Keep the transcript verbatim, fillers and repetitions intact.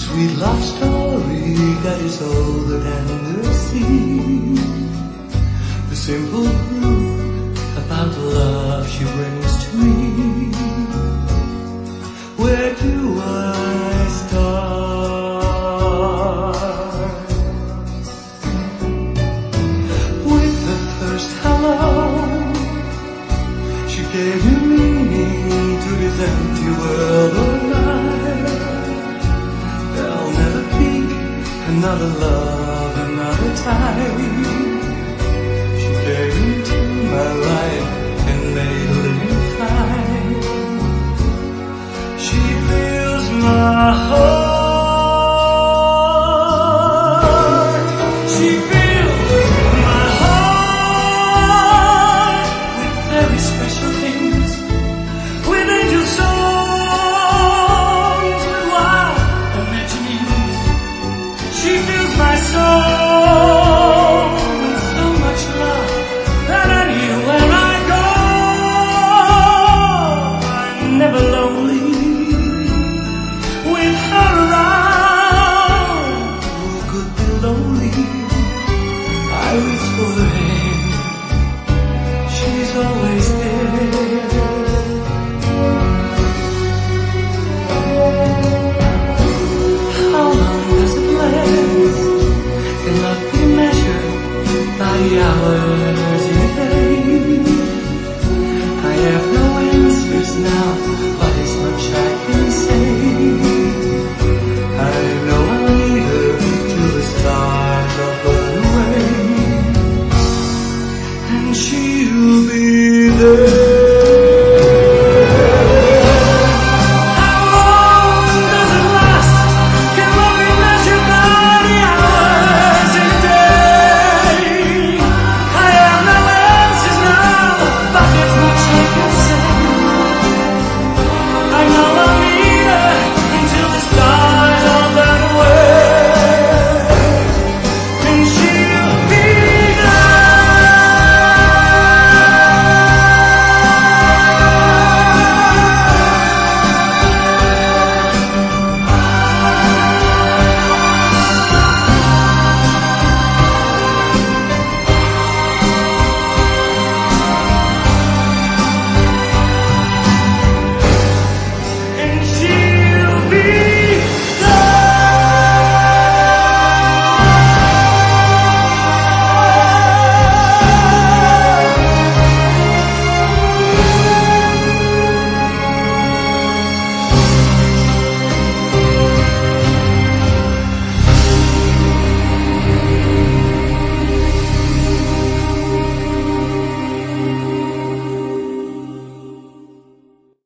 sweet love story that is older than the sea. The simple truth about the love she brings to me. Where do I start? With the first hello, she gave new meaning to this empty world of mine. There'll never be another love, another time. She came into my life and made a living fine. She fills my heart.